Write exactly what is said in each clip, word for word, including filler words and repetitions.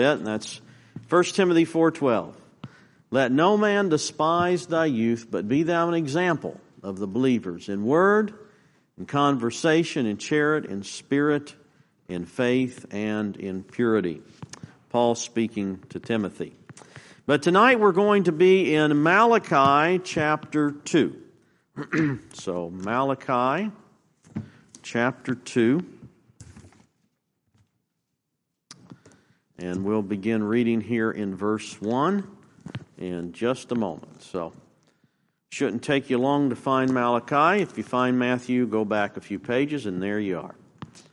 And that's First Timothy four twelve. Let no man despise thy youth, but be thou an example of the believers in word, in conversation, in charity, in spirit, in faith, and in purity. Paul speaking to Timothy. But tonight we're going to be in Malachi chapter two. So Malachi chapter two. And we'll begin reading here in verse one in just a moment. So, shouldn't take you long to find Malachi. If you find Matthew, go back a few pages, and there you are.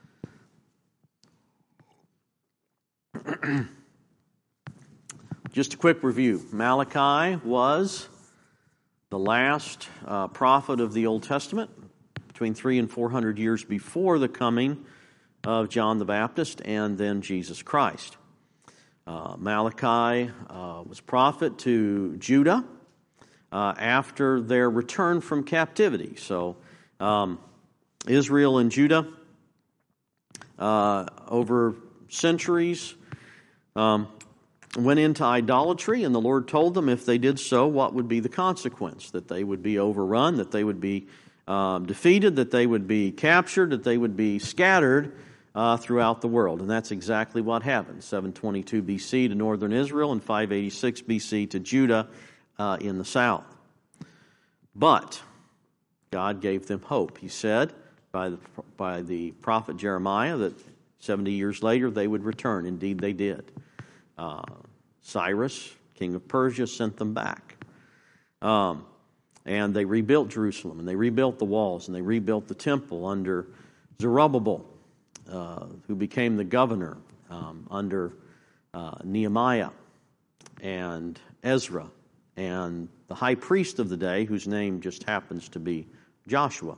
Just a quick review. Malachi was the last uh, prophet of the Old Testament, between three and four hundred years before the coming of John the Baptist and then Jesus Christ. Uh, Malachi uh, was prophet to Judah uh, after their return from captivity. So um, Israel and Judah, uh, over centuries, um, went into idolatry, and the Lord told them if they did so, what would be the consequence? That they would be overrun, that they would be um, defeated, that they would be captured, that they would be scattered Uh, throughout the world. And that's exactly what happened. seven twenty-two B C to northern Israel and five eighty-six B C to Judah uh, in the south. But God gave them hope. He said by the, by the prophet Jeremiah that seventy years later they would return. Indeed they did. Uh, Cyrus, king of Persia, sent them back. Um, and they rebuilt Jerusalem, and they rebuilt the walls, and they rebuilt the temple under Zerubbabel, Uh, who became the governor um, under uh, Nehemiah and Ezra and the high priest of the day, whose name just happens to be Joshua.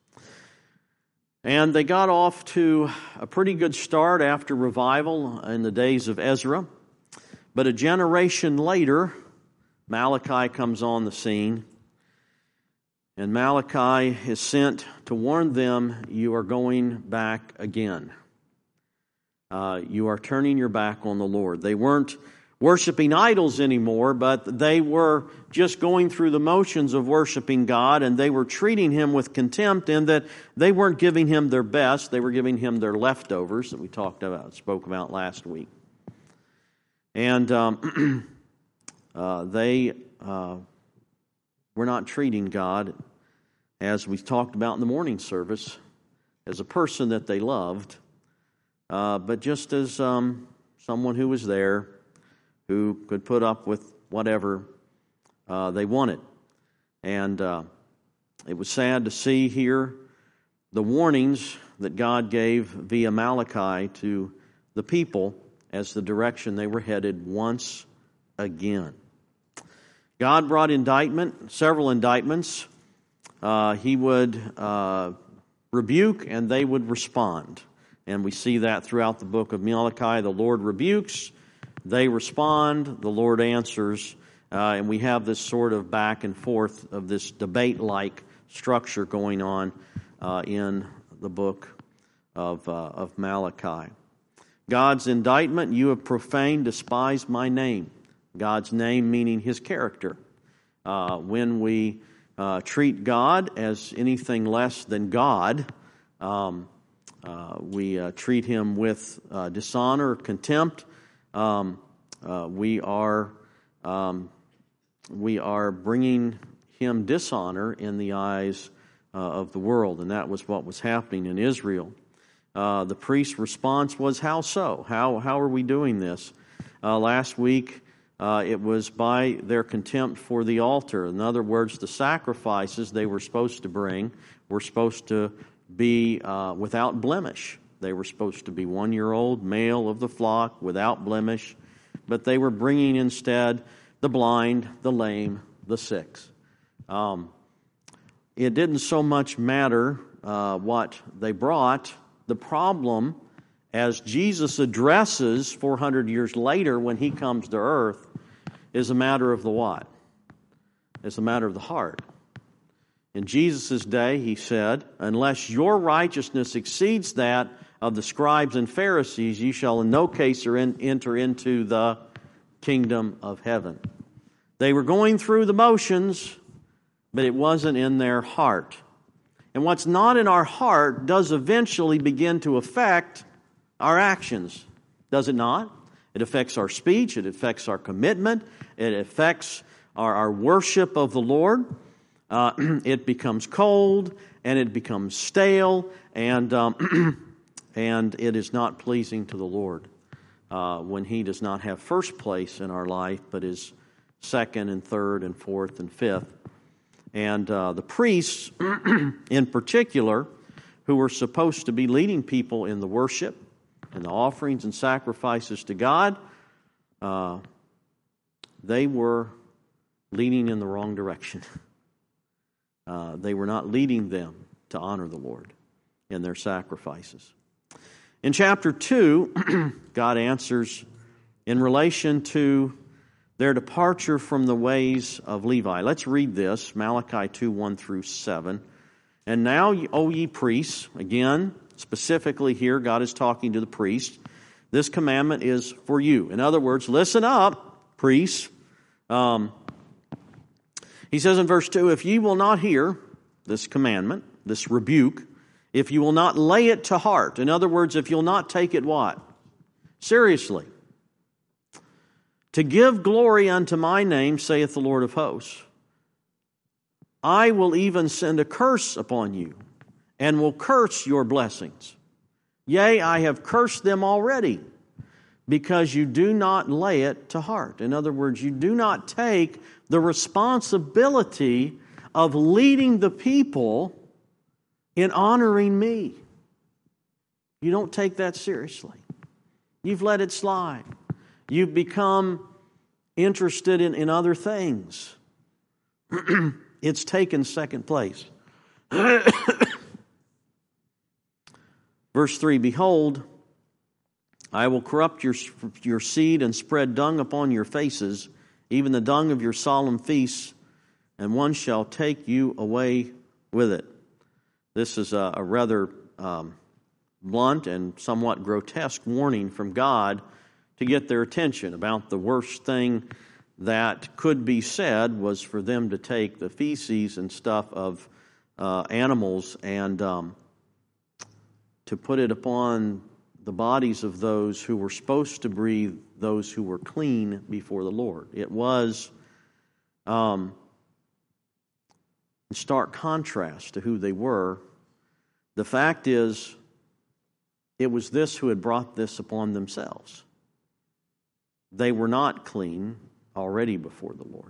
And they got off to a pretty good start after revival in the days of Ezra. But a generation later, Malachi comes on the scene. And Malachi is sent to warn them, you are going back again. Uh, you are turning your back on the Lord. They weren't worshiping idols anymore, but they were just going through the motions of worshiping God, and they were treating Him with contempt in that they weren't giving Him their best. They were giving Him their leftovers that we talked about, spoke about last week. And um, uh, they... Uh, We're not treating God, as we talked about in the morning service, as a person that they loved, uh, but just as um, someone who was there, who could put up with whatever uh, they wanted. And uh, it was sad to see here the warnings that God gave via Malachi to the people as the direction they were headed once again. God brought indictment, several indictments. Uh, he would uh, rebuke and they would respond. And we see that throughout the book of Malachi. The Lord rebukes, they respond, the Lord answers. Uh, and we have this sort of back and forth of this debate-like structure going on uh, in the book of, uh, of Malachi. God's indictment, you have profaned, despised my name. God's name meaning His character. Uh, when we uh, treat God as anything less than God, um, uh, we uh, treat Him with uh, dishonor, contempt. Um, uh, we are um, we are bringing Him dishonor in the eyes uh, of the world, and that was what was happening in Israel. Uh, the priest's response was, "How so? How how are we doing this?" Uh, last week. Uh, it was by their contempt for the altar. In other words, the sacrifices they were supposed to bring were supposed to be uh, without blemish. They were supposed to be one-year-old male of the flock without blemish, but they were bringing instead the blind, the lame, the sick. Um, it didn't so much matter uh, what they brought. The problem, as Jesus addresses four hundred years later when He comes to earth, is a matter of the what? It's a matter of the heart. In Jesus' day, He said, unless your righteousness exceeds that of the scribes and Pharisees, ye shall in no case enter into the kingdom of heaven. They were going through the motions, but it wasn't in their heart. And what's not in our heart does eventually begin to affect our actions, does it not? It affects our speech, it affects our commitment, it affects our, our worship of the Lord. Uh, it becomes cold, and it becomes stale, and um, and it is not pleasing to the Lord uh, when He does not have first place in our life, but is second and third and fourth and fifth. And uh, the priests, in particular, who were supposed to be leading people in the worship and the offerings and sacrifices to God, uh, they were leading in the wrong direction. Uh, they were not leading them to honor the Lord in their sacrifices. In chapter two, God answers in relation to their departure from the ways of Levi. Let's read this, Malachi two, one through seven. And now, O ye priests, again, specifically here, God is talking to the priests. This commandment is for you. In other words, listen up, priests. Um, he says in verse two, if ye will not hear this commandment, this rebuke, if you will not lay it to heart. In other words, if you'll not take it what? Seriously. To give glory unto my name, saith the Lord of hosts, I will even send a curse upon you, and will curse your blessings. Yea, I have cursed them already, because you do not lay it to heart. In other words, you do not take the responsibility of leading the people in honoring me. You don't take that seriously. You've let it slide. You've become interested in, in other things. It's taken second place. Verse three, behold, I will corrupt your, your seed and spread dung upon your faces, even the dung of your solemn feasts, and one shall take you away with it. This is a, a rather um, blunt and somewhat grotesque warning from God to get their attention about the worst thing that could be said was for them to take the feces and stuff of uh, animals and um, to put it upon the bodies of those who were supposed to breathe, those who were clean before the Lord. It was um, in stark contrast to who they were. The fact is, it was this who had brought this upon themselves. They were not clean already before the Lord.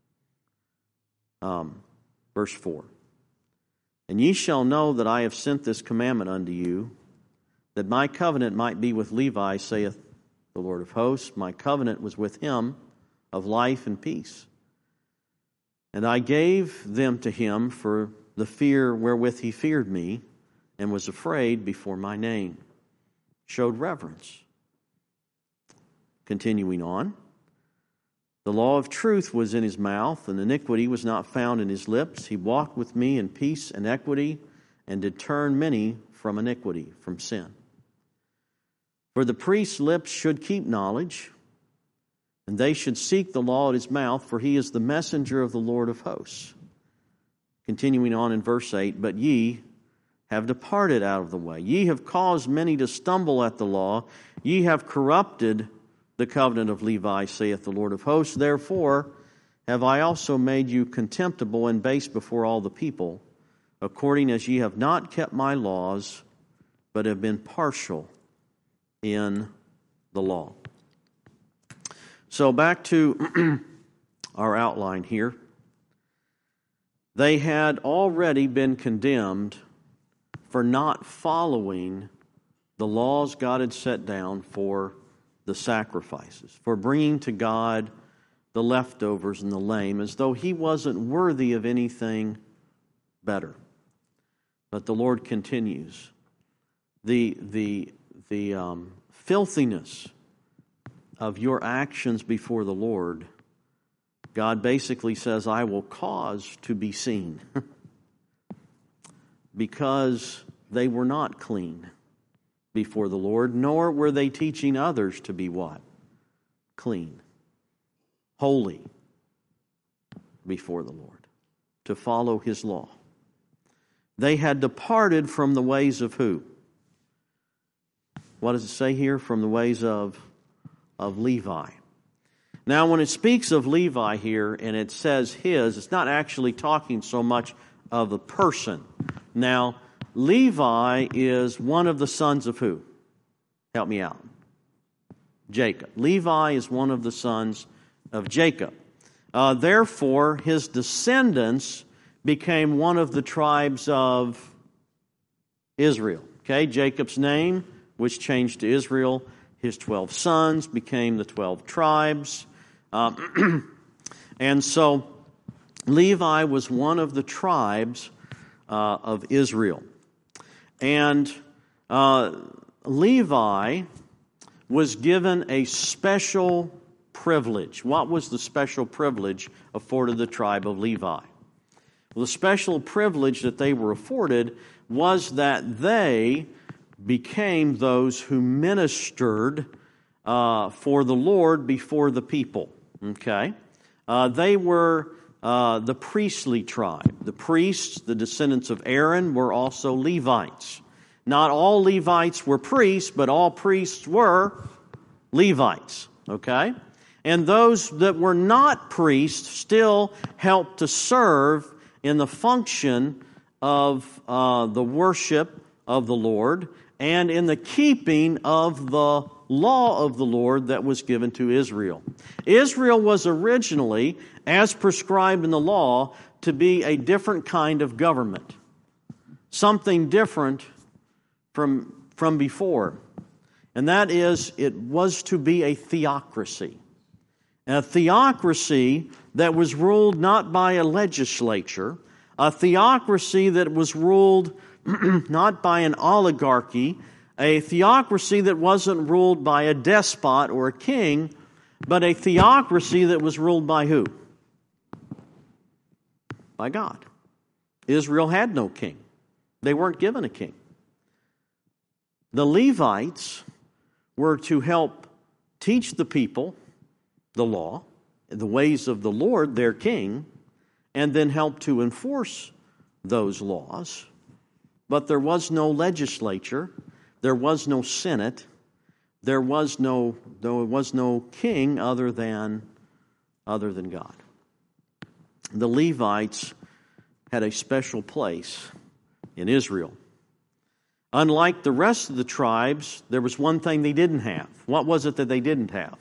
Um, verse four. And ye shall know that I have sent this commandment unto you, that my covenant might be with Levi, saith the Lord of hosts. My covenant was with him of life and peace. And I gave them to him for the fear wherewith he feared me, and was afraid before my name. Showed reverence. Continuing on. The law of truth was in his mouth, and iniquity was not found in his lips. He walked with me in peace and equity, and did turn many from iniquity, from sin. For the priest's lips should keep knowledge, and they should seek the law at his mouth, for he is the messenger of the Lord of hosts. Continuing on in verse eight, but ye have departed out of the way. Ye have caused many to stumble at the law. Ye have corrupted the covenant of Levi, saith the Lord of hosts. Therefore have I also made you contemptible and base before all the people, according as ye have not kept my laws, but have been partial in the law. So back to our outline here. They had already been condemned for not following the laws God had set down for the sacrifices, for bringing to God the leftovers and the lame, as though he wasn't worthy of anything better. But the Lord continues. The, the, the um, filthiness of your actions before the Lord, God basically says, I will cause to be seen. Because they were not clean before the Lord, nor were they teaching others to be what? Clean, holy before the Lord, to follow His law. They had departed from the ways of who? What does it say here? From the ways of, of Levi. Now, when it speaks of Levi here, and it says his, it's not actually talking so much of a person. Now, Levi is one of the sons of who? Help me out. Jacob. Levi is one of the sons of Jacob. Uh, therefore, his descendants became one of the tribes of Israel. Okay, Jacob's name, which changed to Israel, his twelve sons became the twelve tribes. Uh, and so Levi was one of the tribes uh, of Israel. And uh, Levi was given a special privilege. What was the special privilege afforded the tribe of Levi? Well, the special privilege that they were afforded was that they became those who ministered uh, for the Lord before the people. Okay? Uh, they were uh, the priestly tribe. The priests, the descendants of Aaron, were also Levites. Not all Levites were priests, but all priests were Levites. Okay? And those that were not priests still helped to serve in the function of uh, the worship of the Lord and in the keeping of the law of the Lord that was given to Israel. Israel was originally, as prescribed in the law, to be a different kind of government. Something different from, from before. And that is, it was to be a theocracy. A theocracy that was ruled not by a legislature, a theocracy that was ruled not by an oligarchy, a theocracy that wasn't ruled by a despot or a king, but a theocracy that was ruled by who? By God. Israel had no king. They weren't given a king. The Levites were to help teach the people the law, the ways of the Lord, their king, and then help to enforce those laws. But there was no legislature, there was no senate, there was no there was no king other than other than God. The Levites had a special place in Israel. Unlike the rest of the tribes, there was one thing they didn't have. What was it that they didn't have?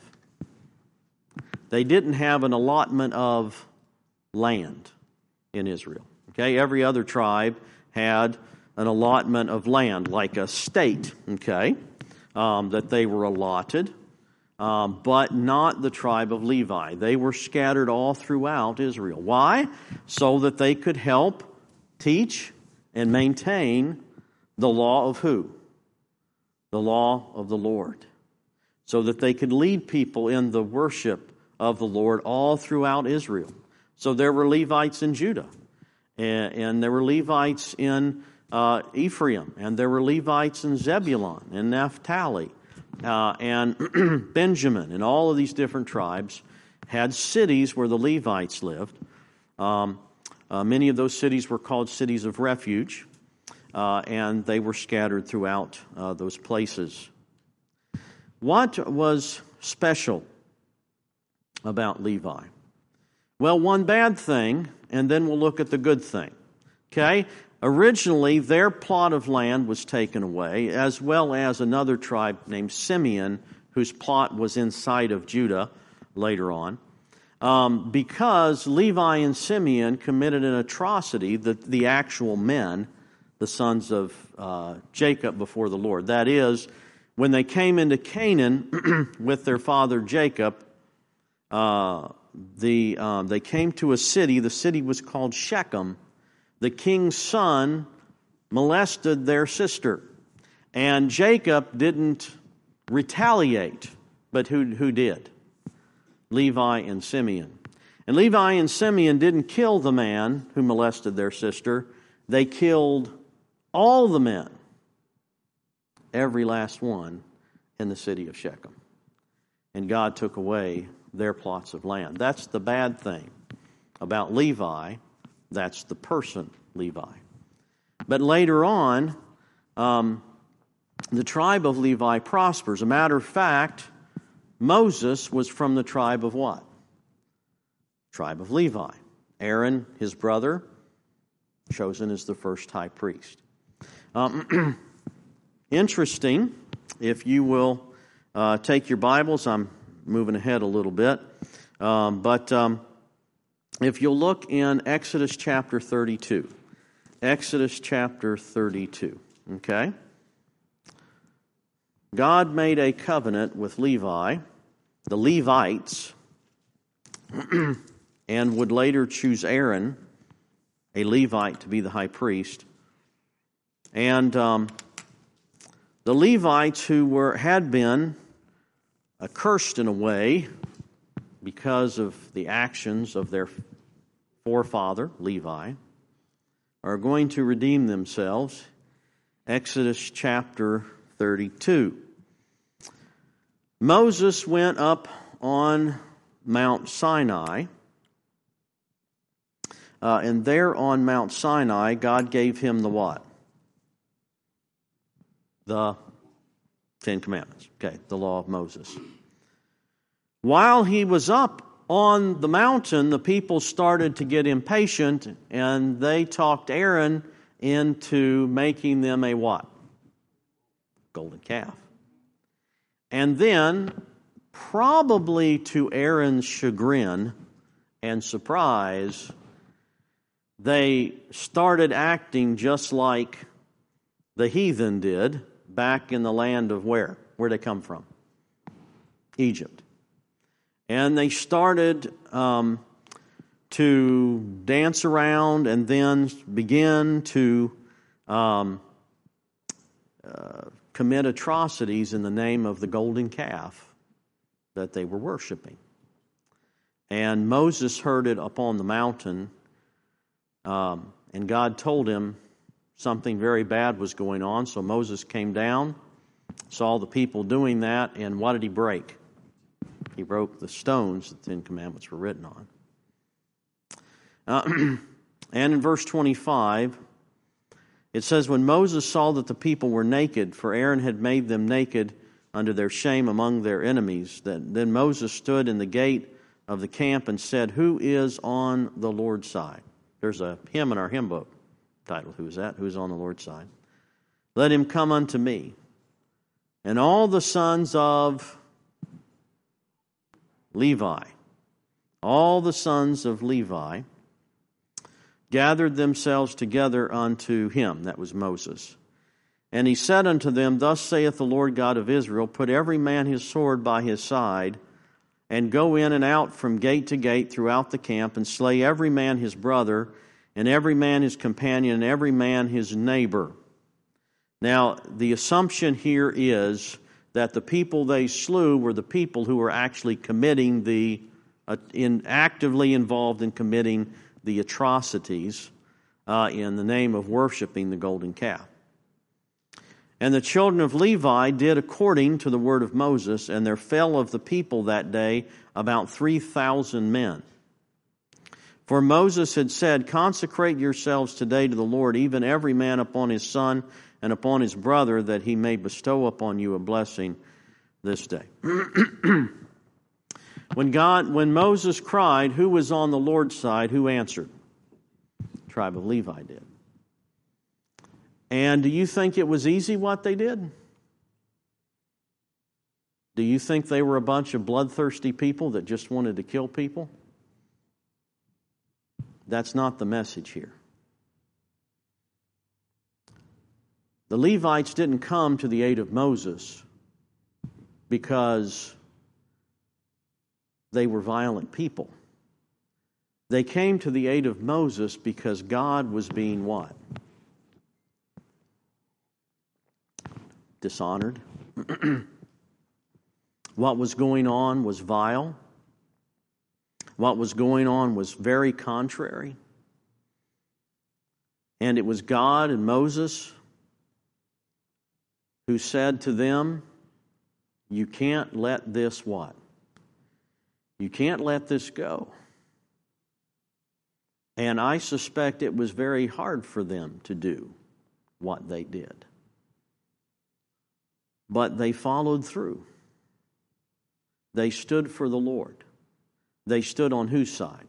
They didn't have an allotment of land in Israel. Okay, every other tribe had an allotment of land, like a state, okay, um, that they were allotted, um, but not the tribe of Levi. They were scattered all throughout Israel. Why? So that they could help teach and maintain the law of who? The law of the Lord. So that they could lead people in the worship of the Lord all throughout Israel. So there were Levites in Judah, and, and there were Levites in uh, Ephraim, and there were Levites in Zebulun and Naphtali, uh, and Benjamin, and all of these different tribes had cities where the Levites lived. Um, uh, many of those cities were called cities of refuge, uh, and they were scattered throughout uh, those places. What was special about Levi? Well, one bad thing, and then we'll look at the good thing. Okay? Originally, their plot of land was taken away, as well as another tribe named Simeon, whose plot was inside of Judah later on, um, because Levi and Simeon committed an atrocity, the, the actual men, the sons of uh, Jacob before the Lord. That is, when they came into Canaan with their father Jacob, uh, the um, they came to a city. The city was called Shechem. The king's son molested their sister. And Jacob didn't retaliate, but who, who did? Levi and Simeon. And Levi and Simeon didn't kill the man who molested their sister. They killed all the men every last one in the city of Shechem. And God took away their plots of land. That's the bad thing about Levi. That's the person Levi. But later on, um, the tribe of Levi prospers. A matter of fact, Moses was from the tribe of what? Tribe of Levi. Aaron, his brother, chosen as the first high priest. Um, interesting, if you will uh, take your Bibles, I'm moving ahead a little bit, um, but um, if you'll look in Exodus chapter thirty-two. Exodus chapter thirty-two, okay? God made a covenant with Levi, the Levites, and would later choose Aaron, a Levite, to be the high priest. And um, the Levites who were had been accursed in a way because of the actions of their forefather, Levi, are going to redeem themselves. Exodus chapter thirty-two. Moses went up on Mount Sinai, uh, and there on Mount Sinai, God gave him the what? The Ten Commandments. Okay, the law of Moses. While he was up on the mountain, the people started to get impatient, and they talked Aaron into making them a what? Golden calf. And then, probably to Aaron's chagrin and surprise, they started acting just like the heathen did back in the land of where? Where'd they come from? Egypt. And they started um, to dance around and then begin to um, uh, commit atrocities in the name of the golden calf that they were worshiping. And Moses heard it upon the mountain, um, and God told him something very bad was going on. So Moses came down, saw the people doing that, and what did he break? He broke the stones that the Ten Commandments were written on. Uh, and in verse twenty-five, it says, when Moses saw that the people were naked, for Aaron had made them naked under their shame among their enemies, that then Moses stood in the gate of the camp and said, who is on the Lord's side? There's a hymn in our hymn book titled, who is that? Who is on the Lord's side? Let him come unto me. And all the sons of Levi, all the sons of Levi gathered themselves together unto him. That was Moses. And he said unto them, thus saith the Lord God of Israel, put every man his sword by his side, and go in and out from gate to gate throughout the camp, and slay every man his brother, and every man his companion, and every man his neighbor. Now, the assumption here is that the people they slew were the people who were actually committing the, uh, in actively involved in committing the atrocities uh, in the name of worshiping the golden calf. And the children of Levi did according to the word of Moses, and there fell of the people that day about three thousand men. For Moses had said, consecrate yourselves today to the Lord, even every man upon his son and upon his brother, that he may bestow upon you a blessing this day. When God, when Moses cried, who was on the Lord's side, who answered? The tribe of Levi did. And do you think it was easy what they did? Do you think they were a bunch of bloodthirsty people that just wanted to kill people? That's not the message here. The Levites didn't come to the aid of Moses because they were violent people. They came to the aid of Moses because God was being what? Dishonored. What was going on was vile. What was going on was very contrary. And it was God and Moses who said to them, you can't let this what? You can't let this go. And I suspect it was very hard for them to do what they did. But they followed through. They stood for the Lord. They stood on whose side?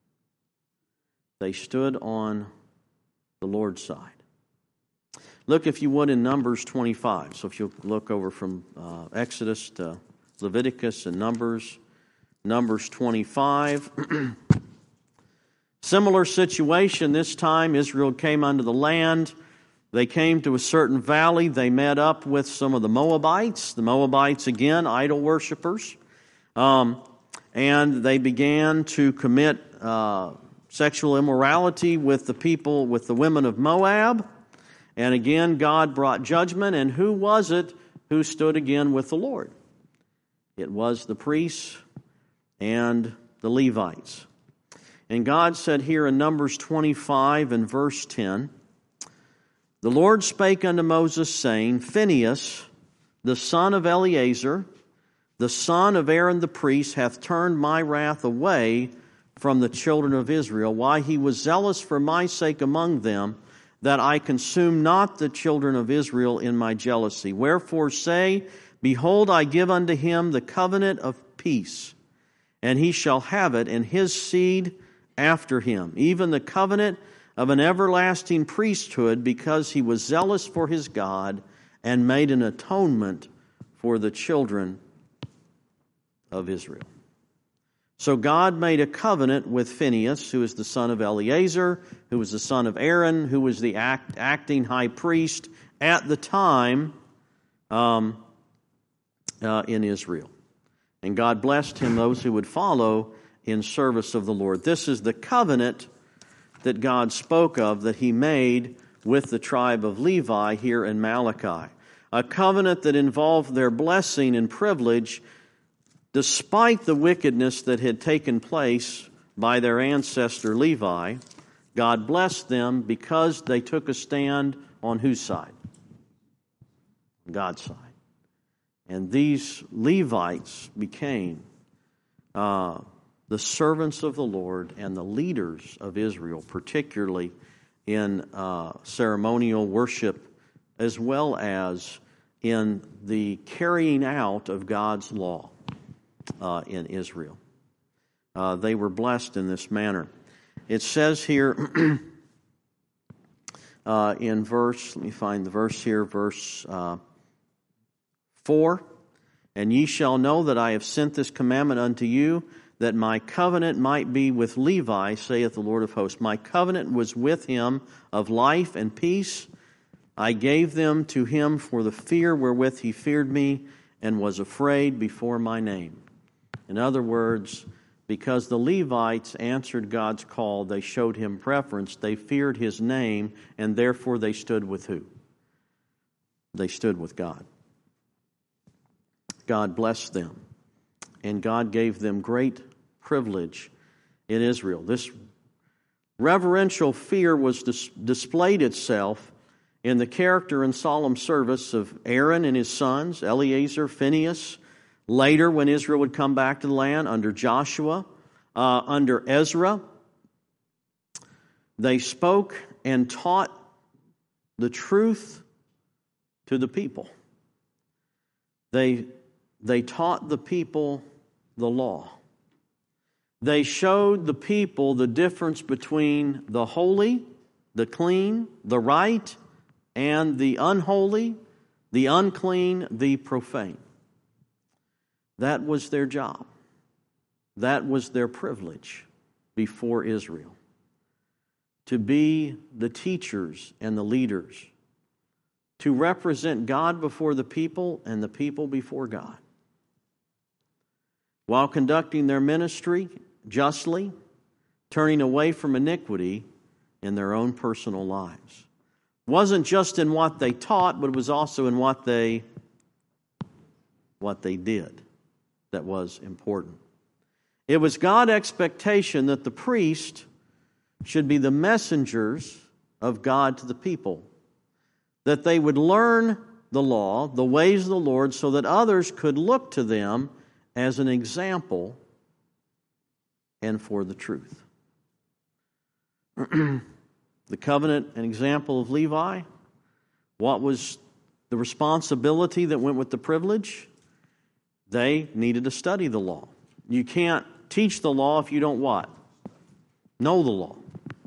They stood on the Lord's side. Look, if you would, in Numbers twenty-five. So if you look over from uh, Exodus to Leviticus and Numbers, Numbers twenty-five. Similar situation. This time Israel came unto the land. They came to a certain valley. They met up with some of the Moabites. The Moabites, again, idol worshipers. Um, and they began to commit uh, sexual immorality with the people, with the women of Moab. And again, God brought judgment. And who was it who stood again with the Lord? It was the priests and the Levites. And God said here in Numbers twenty-five and verse ten, the Lord spake unto Moses, saying, Phinehas, the son of Eleazar, the son of Aaron the priest, hath turned my wrath away from the children of Israel, why he was zealous for my sake among them, that I consume not the children of Israel in my jealousy. Wherefore say, behold, I give unto him the covenant of peace, and he shall have it, and his seed after him, even the covenant of an everlasting priesthood, because he was zealous for his God, and made an atonement for the children of Israel. So God made a covenant with Phinehas, who is the son of Eleazar, who was the son of Aaron, who was the act, acting high priest at the time um, uh, in Israel. And God blessed him, those who would follow in service of the Lord. This is the covenant that God spoke of that he made with the tribe of Levi here in Malachi. A covenant that involved their blessing and privilege despite the wickedness that had taken place by their ancestor Levi. God blessed them because they took a stand on whose side? God's side. And these Levites became uh, the servants of the Lord and the leaders of Israel, particularly in uh, ceremonial worship as well as in the carrying out of God's law uh, in Israel. Uh, they were blessed in this manner. It says here uh, in verse, let me find the verse here, verse uh, four, and ye shall know that I have sent this commandment unto you, that my covenant might be with Levi, saith the Lord of hosts. My covenant was with him of life and peace. I gave them to him for the fear wherewith he feared me, and was afraid before my name. In other words, because the Levites answered God's call, they showed him preference, they feared his name, and therefore they stood with who? They stood with God. God blessed them, and God gave them great privilege in Israel. This reverential fear was dis- displayed itself in the character and solemn service of Aaron and his sons, Eleazar, Phinehas. Later, when Israel would come back to the land under Joshua, uh, under Ezra, they spoke and taught the truth to the people. They, they taught the people the law. They showed the people the difference between the holy, the clean, the right, and the unholy, the unclean, the profane. That was their job. That was their privilege before Israel. To be the teachers and the leaders. To represent God before the people and the people before God. While conducting their ministry justly, turning away from iniquity in their own personal lives. It wasn't just in what they taught, but it was also in what they, what they did that was important. It was God's expectation that the priest should be the messengers of God to the people, that they would learn the law, the ways of the Lord, so that others could look to them as an example and for the truth. The covenant and example of Levi, what was the responsibility that went with the privilege? They needed to study the law. You can't teach the law if you don't what? Know the law.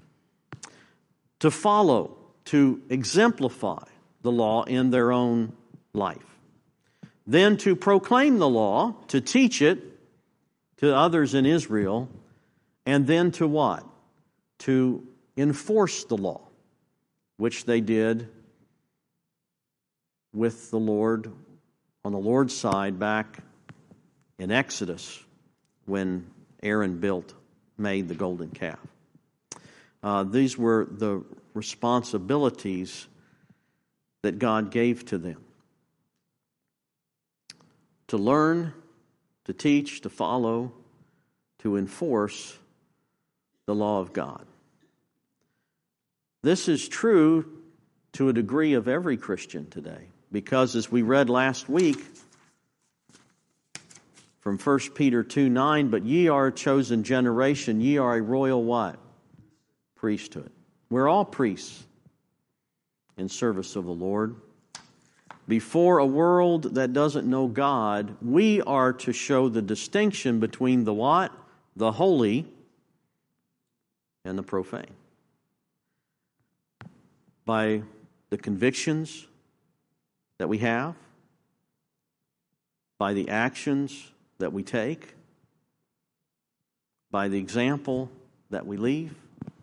To follow, to exemplify the law in their own life. Then to proclaim the law, to teach it to others in Israel, and then to what? To enforce the law, which they did with the Lord, on the Lord's side back in Exodus when Aaron built, made the golden calf. Uh, these were the responsibilities that God gave to them. To learn, to teach, to follow, to enforce the law of God. This is true to a degree of every Christian today, because as we read last week from First Peter two nine, but ye are a chosen generation, ye are a royal what? Priesthood. We're all priests in service of the Lord. Before a world that doesn't know God, we are to show the distinction between the what? The holy and the profane. By the convictions that we have, by the actions that we take, by the example that we leave,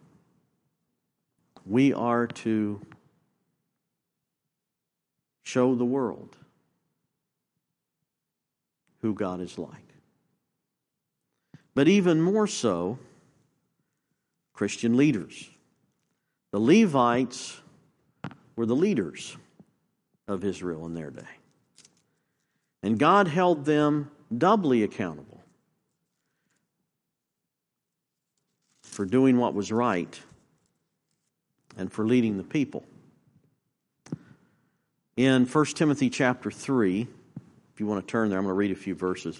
we are to show the world who God is like. But even more so, Christian leaders. The Levites were the leaders of Israel in their day. And God held them doubly accountable for doing what was right and for leading the people. In First Timothy chapter three, if you want to turn there, I'm going to read a few verses.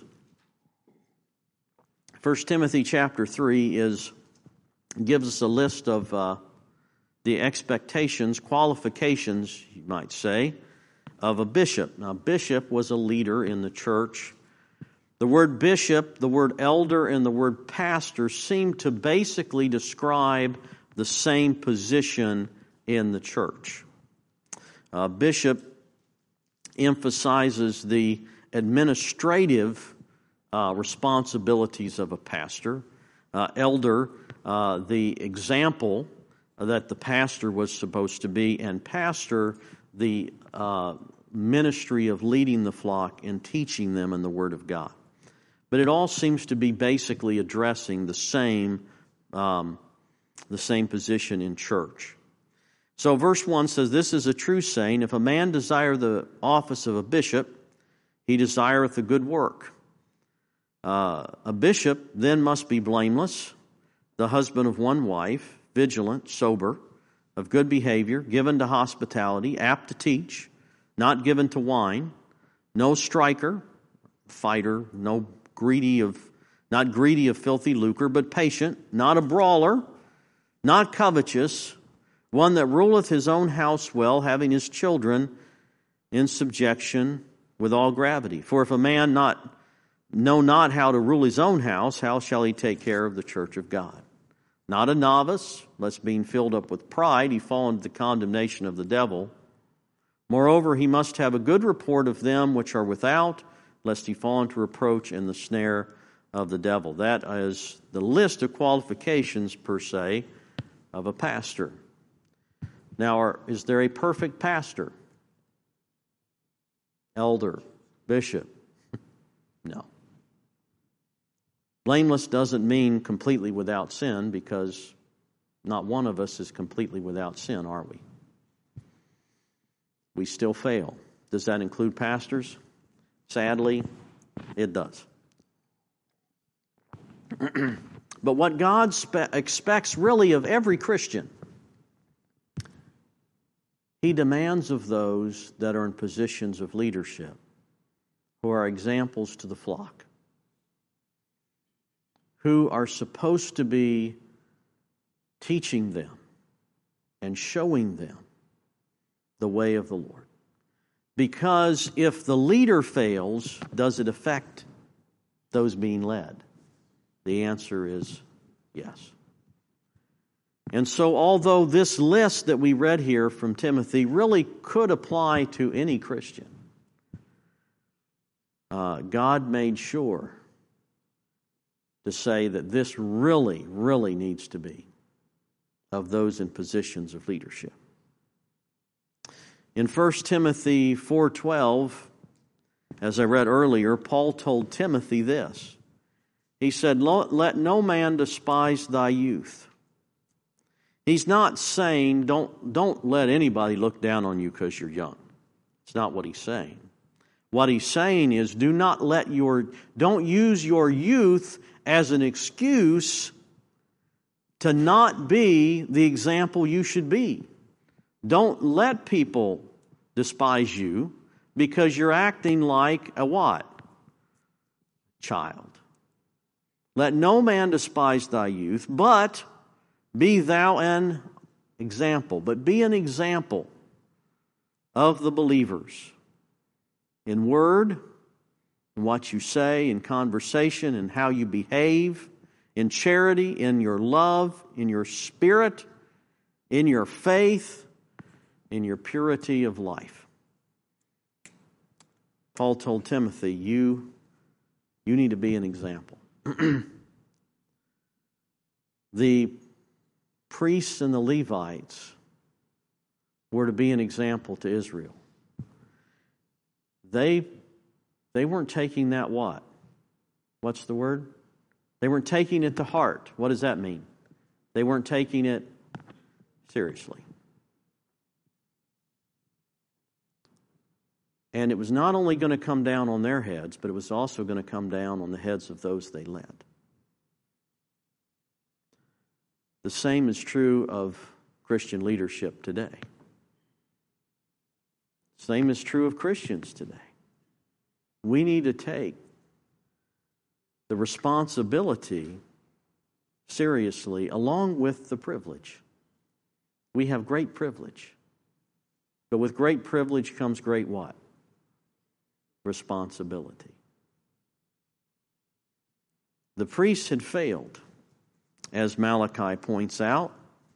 First Timothy chapter three is gives us a list of uh, the expectations, qualifications, you might say, of a bishop. Now, bishop was a leader in the church. The word bishop, the word elder, and the word pastor seem to basically describe the same position in the church. Uh, bishop emphasizes the administrative uh, responsibilities of a pastor. Uh, elder, uh, the example that the pastor was supposed to be, and pastor, the uh, ministry of leading the flock and teaching them in the Word of God. But it all seems to be basically addressing the same, um, the same position in church. So verse one says, "This is a true saying, if a man desire the office of a bishop, he desireth a good work. Uh, a bishop then must be blameless, the husband of one wife, vigilant, sober, of good behavior, given to hospitality, apt to teach, not given to wine, no striker, fighter, no greedy of, not greedy of filthy lucre, but patient, not a brawler, not covetous, one that ruleth his own house well, having his children in subjection with all gravity. For if a man not know not how to rule his own house, how shall he take care of the church of God? Not a novice, lest being filled up with pride, he fall into the condemnation of the devil. Moreover, he must have a good report of them which are without, lest he fall into reproach in the snare of the devil." That is the list of qualifications, per se, of a pastor. Now, are, is there a perfect pastor? Elder? Bishop? No. Blameless doesn't mean completely without sin, because not one of us is completely without sin, are we? We still fail. Does that include pastors? Sadly, it does. But what God spe- expects really of every Christian He demands of those that are in positions of leadership, who are examples to the flock, who are supposed to be teaching them and showing them the way of the Lord. Because if the leader fails, does it affect those being led? The answer is yes. And so, although this list that we read here from Timothy really could apply to any Christian, uh, God made sure to say that this really, really needs to be of those in positions of leadership. In First Timothy four twelve, as I read earlier, Paul told Timothy this. He said, "Let no man despise thy youth." He's not saying don't, don't let anybody look down on you because you're young. It's not what he's saying. What he's saying is do not let your, don't use your youth as an excuse to not be the example you should be. Don't let people despise you because you're acting like a what? Child. Let no man despise thy youth, but be thou an example. But be an example of the believers in word, in what you say, in conversation, in how you behave, in charity, in your love, in your spirit, in your faith, in your purity of life. Paul told Timothy, you, you need to be an example. The priests and the Levites were to be an example to Israel. They, they weren't taking that what? What's the word? They weren't taking it to heart. What does that mean? They weren't taking it seriously. And it was not only going to come down on their heads, but it was also going to come down on the heads of those they led. The same is true of Christian leadership today. Same is true of Christians today. We need to take the responsibility seriously along with the privilege. We have great privilege. But with great privilege comes great what? Responsibility. The priests had failed, as Malachi points out.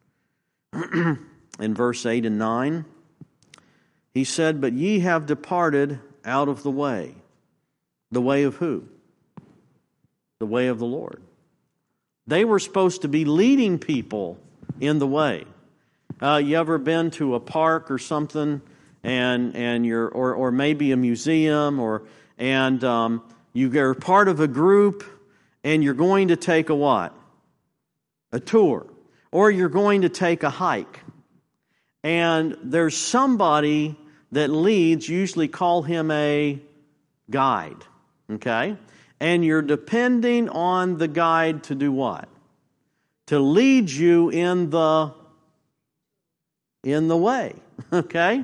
In verse eight and nine, he said, "But ye have departed out of the way." The way of who? The way of the Lord. They were supposed to be leading people in the way. Uh, you ever been to a park or something, and and you're or or maybe a museum, or and um, you're part of a group, and you're going to take a what? A tour, or you're going to take a hike, and there's somebody that leads. Usually, call him a guide. Okay, and you're depending on the guide to do what? To lead you in the in the way. Okay?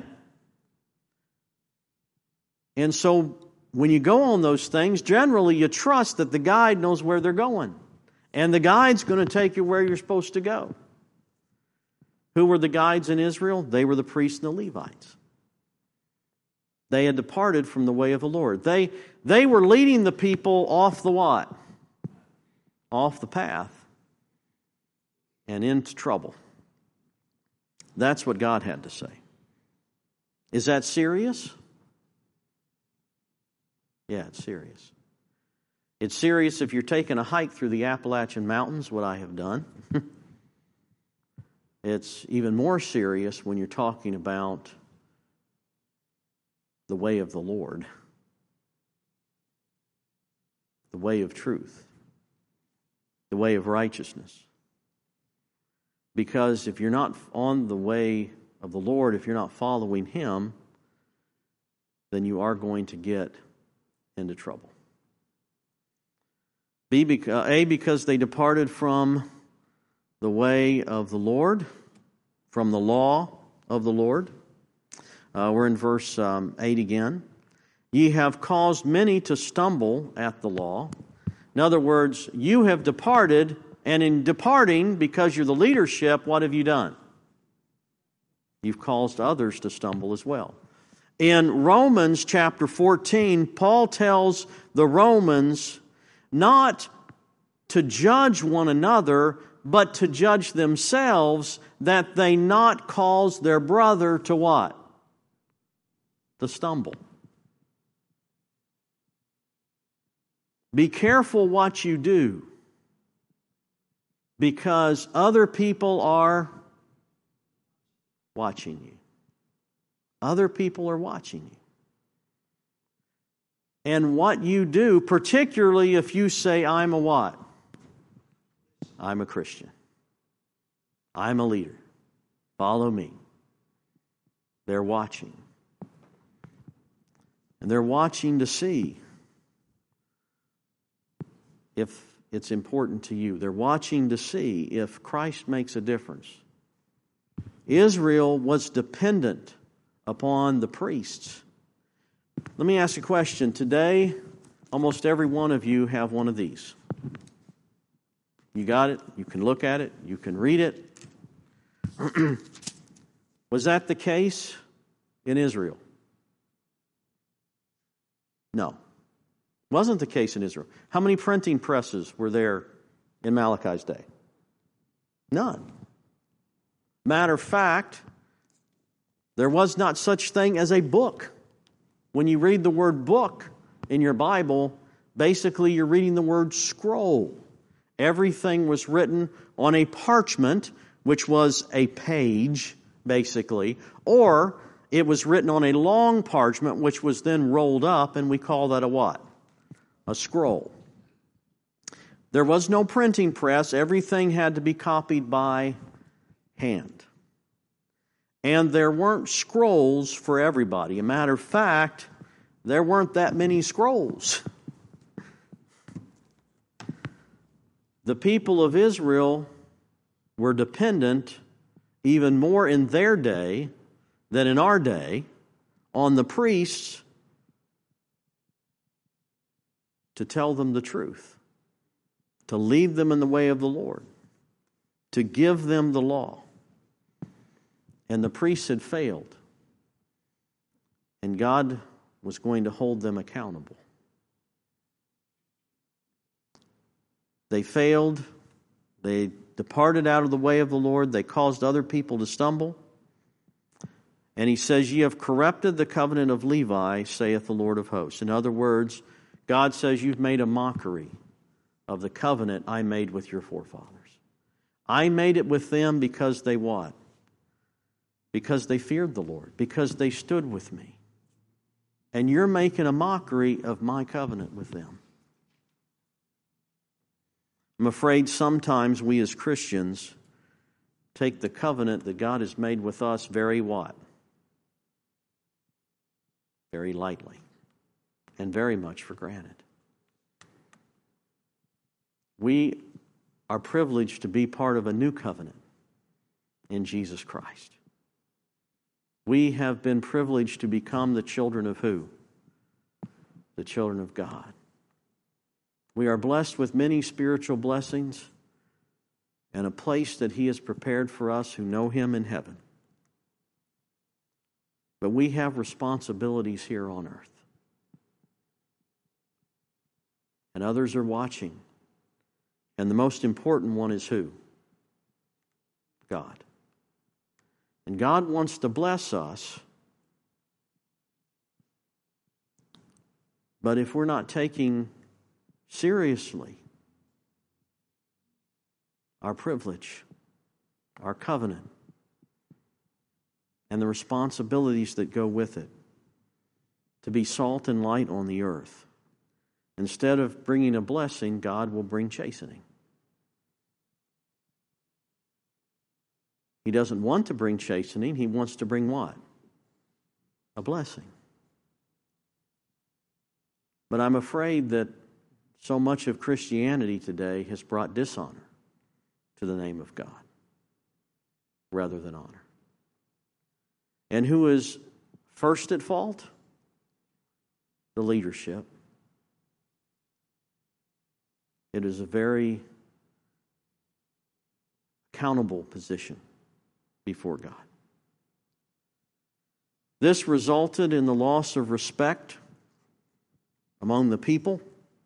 And so when you go on those things, generally you trust that the guide knows where they're going. And the guide's going to take you where you're supposed to go. Who were the guides in Israel? They were the priests and the Levites. They had departed from the way of the Lord. They, they were leading the people off the what? Off the path and into trouble. That's what God had to say. Is that serious? Yeah, it's serious. It's serious if you're taking a hike through the Appalachian Mountains, what I have done. It's even more serious when you're talking about the way of the Lord, the way of truth, the way of righteousness. Because if you're not on the way of the Lord, if you're not following Him, then you are going to get into trouble. B, A, because they departed from the way of the Lord, from the law of the Lord. Uh, we're in verse um, eight again. Ye have caused many to stumble at the law. In other words, you have departed, and in departing, because you're the leadership, what have you done? You've caused others to stumble as well. In Romans chapter fourteen, Paul tells the Romans not to judge one another, but to judge themselves, that they not cause their brother to what? To stumble. Be careful what you do, because other people are watching you. Other people are watching you. And what you do, particularly if you say, I'm a what? I'm a Christian. I'm a leader. Follow me. They're watching. And they're watching to see if it's important to you. They're watching to see if Christ makes a difference. Israel was dependent upon the priests. Let me ask you a question. Today, almost every one of you have one of these. You got it. You can look at it. You can read it. Was that the case in Israel? No. Wasn't the case in Israel. How many printing presses were there in Malachi's day? None. Matter of fact, there was not such thing as a book. When you read the word book in your Bible, basically you're reading the word scroll. Everything was written on a parchment, which was a page, basically, or it was written on a long parchment, which was then rolled up, and we call that a what? A scroll. There was no printing press. Everything had to be copied by hand. And there weren't scrolls for everybody. A matter of fact, there weren't that many scrolls. The people of Israel were dependent, even more in their day than in our day, on the priests to tell them the truth, to lead them in the way of the Lord, to give them the law. And the priests had failed, and God was going to hold them accountable. They failed. They departed out of the way of the Lord. They caused other people to stumble. And he says, ye have corrupted the covenant of Levi, saith the Lord of hosts. In other words, God says, you've made a mockery of the covenant I made with your forefathers. I made it with them because they what? Because they feared the Lord. Because they stood with me. And you're making a mockery of my covenant with them. I'm afraid sometimes we as Christians take the covenant that God has made with us very what? Very lightly. And very much for granted. We are privileged to be part of a new covenant in Jesus Christ. We have been privileged to become the children of who? The children of God. We are blessed with many spiritual blessings and a place that He has prepared for us who know Him in heaven. But we have responsibilities here on earth. And others are watching. And the most important one is who? God. And God wants to bless us. But if we're not taking seriously our privilege, our covenant, and the responsibilities that go with it, to be salt and light on the earth, instead of bringing a blessing, God will bring chastening. He doesn't want to bring chastening. He wants to bring what? A blessing. But I'm afraid that so much of Christianity today has brought dishonor to the name of God rather than honor. And who is first at fault? The leadership. It is a very accountable position before God. This resulted in the loss of respect among the people,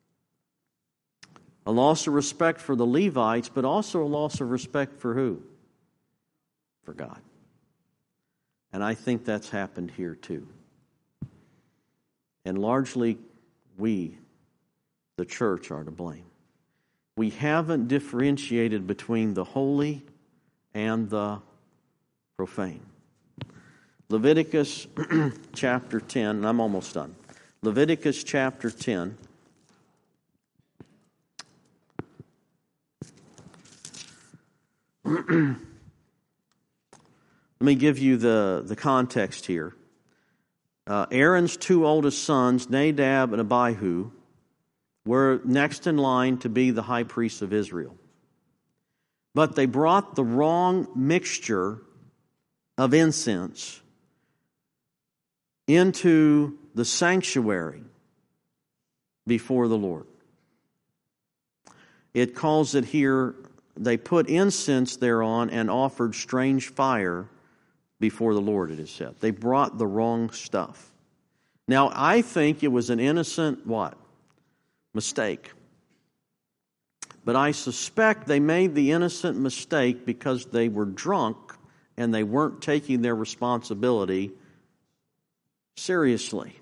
a loss of respect for the Levites, but also a loss of respect for who? For God. And I think that's happened here too. And largely, we, the church, are to blame. We haven't differentiated between the holy and the profane. Leviticus chapter ten, and I'm almost done. Leviticus chapter ten. Let me give you the, the context here. Uh, Aaron's two oldest sons, Nadab and Abihu, were next in line to be the high priests of Israel. But they brought the wrong mixture of incense into the sanctuary before the Lord. It calls it here, they put incense thereon and offered strange fire before the Lord, it is said. They brought the wrong stuff. Now, I think it was an innocent, what? Mistake. But I suspect they made the innocent mistake because they were drunk and they weren't taking their responsibility seriously.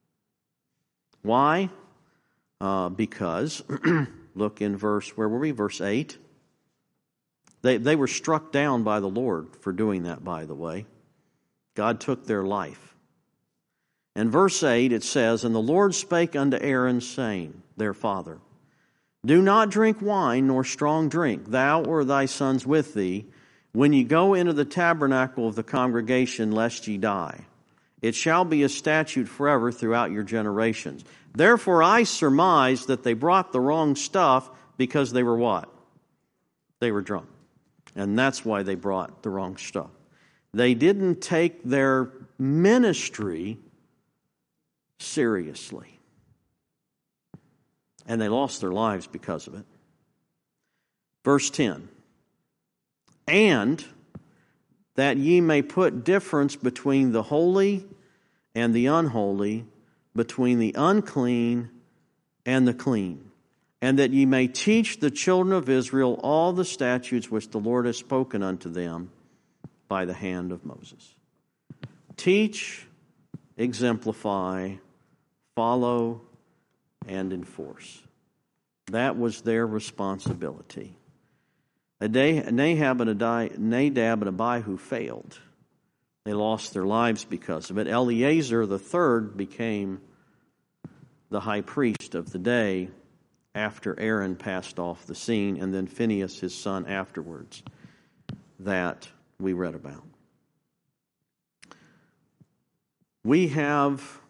Why? Uh, because, look in verse, where were we? Verse eight. They, they were struck down by the Lord for doing that, by the way. God took their life. In verse eight it says, "And the Lord spake unto Aaron, saying," their father, "Do not drink wine nor strong drink, thou or thy sons with thee, when ye go into the tabernacle of the congregation, lest ye die. It shall be a statute forever throughout your generations." Therefore I surmise that they brought the wrong stuff because they were what? They were drunk. And that's why they brought the wrong stuff. They didn't take their ministry seriously. And they lost their lives because of it. Verse ten. "And that ye may put difference between the holy and the unholy, between the unclean and the clean, and that ye may teach the children of Israel all the statutes which the Lord has spoken unto them by the hand of Moses." Teach, exemplify, follow, and enforce. That was their responsibility. Nahab and Abihu failed. They lost their lives because of it. Eleazar the third became the high priest of the day after Aaron passed off the scene, and then Phinehas, his son, afterwards, that we read about. We have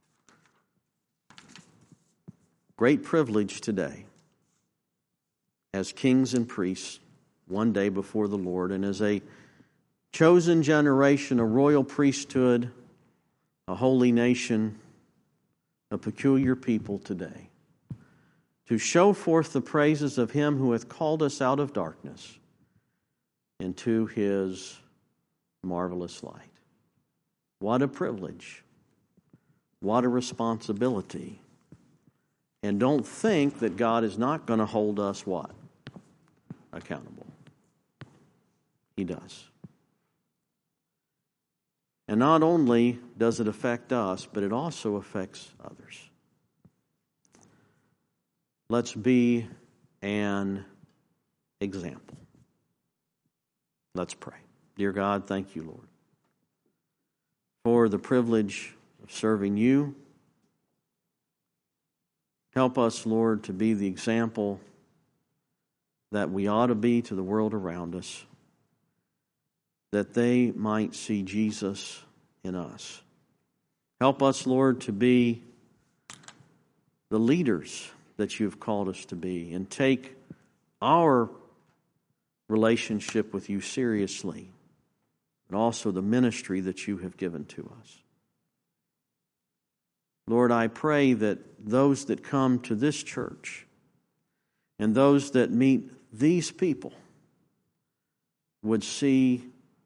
great privilege today as kings and priests one day before the Lord, and as a chosen generation, a royal priesthood, a holy nation, a peculiar people today, to show forth the praises of Him who hath called us out of darkness into His marvelous light. What a privilege. What a responsibility. And don't think that God is not going to hold us what? Accountable. He does. And not only does it affect us, but it also affects others. Let's be an example. Let's pray. Dear God, thank you, Lord, for the privilege of serving you. Help us, Lord, to be the example that we ought to be to the world around us, that they might see Jesus in us. Help us, Lord, to be the leaders that you've called us to be, and take our relationship with you seriously, and also the ministry that you have given to us. Lord, I pray that those that come to this church and those that meet these people would see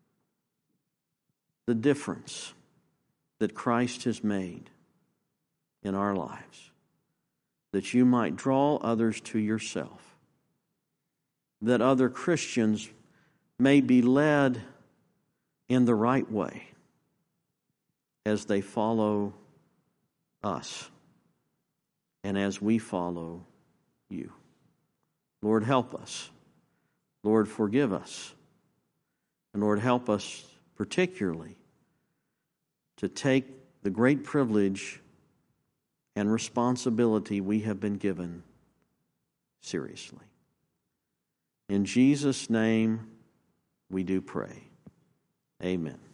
the difference that Christ has made in our lives, that you might draw others to yourself, that other Christians may be led in the right way as they follow us and as we follow you. Lord, help us. Lord, forgive us. And Lord, help us particularly to take the great privilege and responsibility we have been given seriously. In Jesus' name we do pray. Amen.